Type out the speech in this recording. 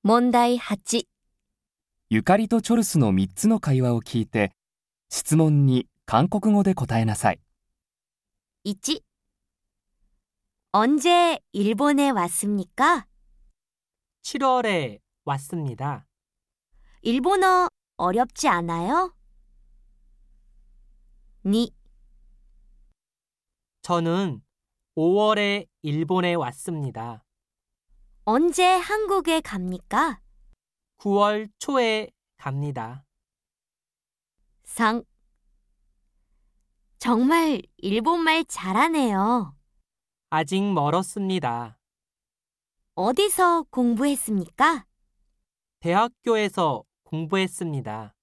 問題8、 ゆかりとチョルスの3つの会話を聞いて、質問に韓国語で答えなさい。 1、언제 일본에 왔습니까? 7월에 왔습니다. 일본어 어렵지 않아요? 2, 저는 5월에 일본에 왔습니다. 언제 한국에 갑니까? 9월 초에 갑니다. 3, 정말 일본말 잘하네요. 아직 멀었습니다. 어디서 공부했습니까? 대학교에서 공부했습니다.